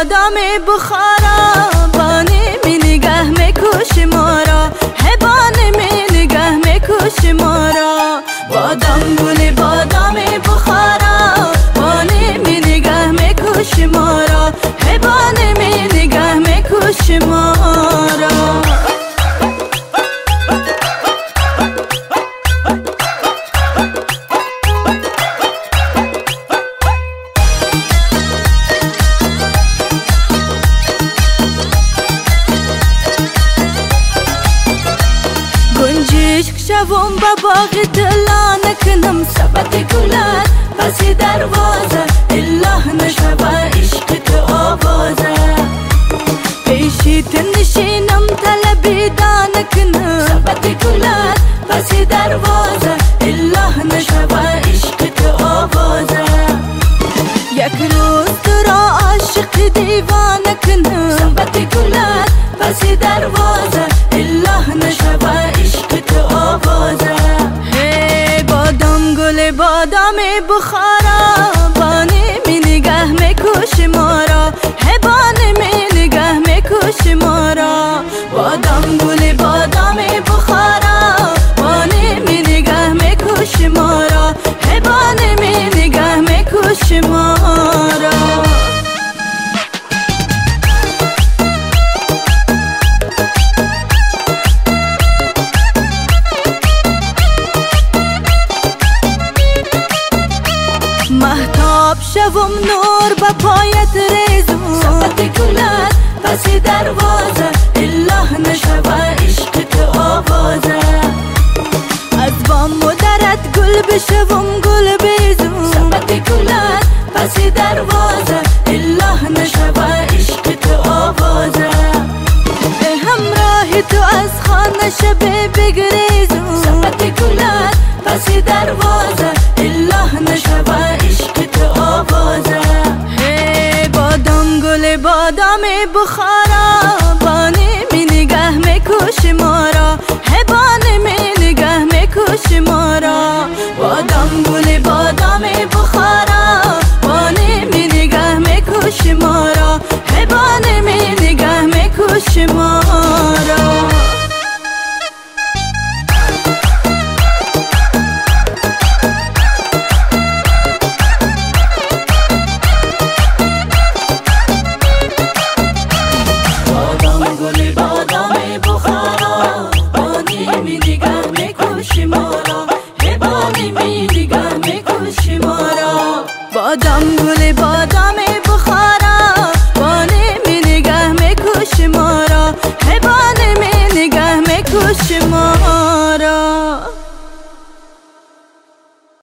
بادام بخارا بانه می نگه میکش ما را، هبانه می نگه میکش ما را. بادام گل بادام بخارا بانه می نگه میکش ما را، هبانه می نگه میکش ما را. گنجشک شوم با باغ دلا نکنم سبت گلت پس دروازه، الله نشوه عشق تو آوازه. پیشی تنشینم طلبیدا نکنم سبت گلت پس دروازه، الله نشوه عشق تو آوازه. یک روز تو را عاشق دیوانه کنم سبت گلت پس دروازه، الله نشوه عشق تو آوازه. هی بادام گل بادام بخارا بانه می نگه میکش ما را، هبانه می نگه میکش ما را. بادام گل بادام بخارا بانه می نگه میکش ما را، هبانه می نگه میکش ما را. مهتاب شوم نور با پایت ریزم سبت گلت پس دروازه، الله نشوه عشق تو آوازه. از بام و درت گل بشوم گل بیزم سبت گلت پس دروازه، الله نشوه عشق تو آوازه. همراه تو از خانه شب بگریزم سبت گلت پس دروازه، الله نشوه عشق تو آوازه. هی بادام گل بادام بخارا بانه می نگه میکش ما را، هبانه می نگه میکش ما را. بادام گل بادام بخارا بانه می نگه میکش ما را، هبانه می نگه میکش ما را. گل بادام بخارا بانه می نگه میکش ما را، هبانه می نگه میکش ما را. بادام گل